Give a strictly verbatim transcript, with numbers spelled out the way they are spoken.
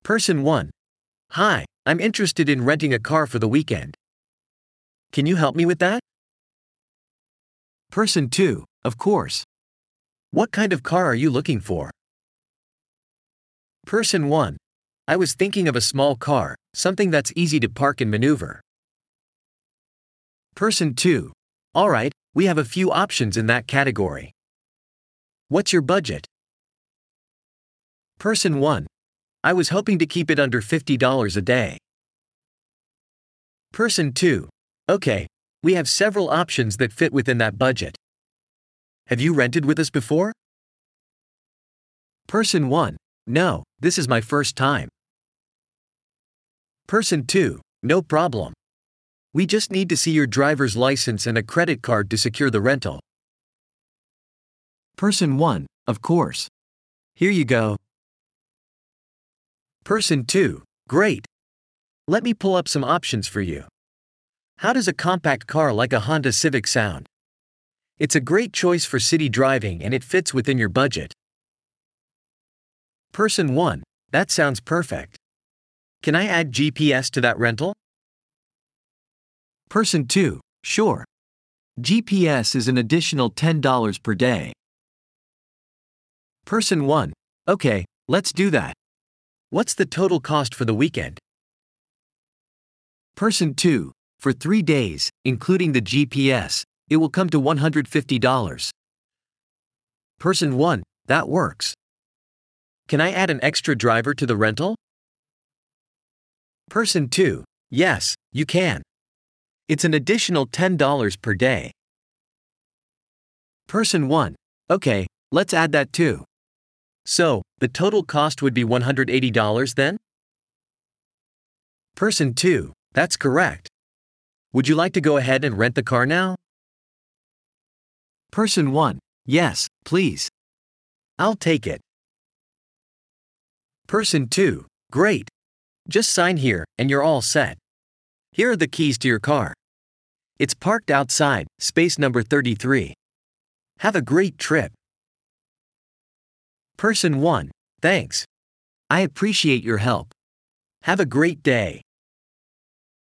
Person one. Hi, I'm interested in renting a car for the weekend. Can you help me with that? Person two. Of course. What kind of car are you looking for? Person one. I was thinking of a small car, something that's easy to park and maneuver. Person two. Alright, we have a few options in that category. What's your budget? Person one. I was hoping to keep it under fifty dollars a day. Person two. Okay, we have several options that fit within that budget. Have you rented with us before? Person one. No, this is my first time. Person two. No problem. We just need to see your driver's license and a credit card to secure the rental. Person one. Of course. Here you go. Person two. Great. Let me pull up some options for you. How does a compact car like a Honda Civic sound? It's a great choice for city driving and it fits within your budget. Person one. That sounds perfect. Can I add G P S to that rental? Person two. Sure. G P S is an additional ten dollars per day. Person one. Okay, let's do that. What's the total cost for the weekend? Person two. For three days, including the G P S, it will come to one hundred fifty dollars. Person one. That works. Can I add an extra driver to the rental? Person two. Yes, you can. It's an additional ten dollars per day. Person one. Okay, let's add that too. So, the total cost would be one hundred eighty dollars then? Person two. That's correct. Would you like to go ahead and rent the car now? Person one. Yes, please. I'll take it. Person two. Great. Just sign here, and you're all set. Here are the keys to your car. It's parked outside, space number thirty-three. Have a great trip. Person one. Thanks. I appreciate your help. Have a great day.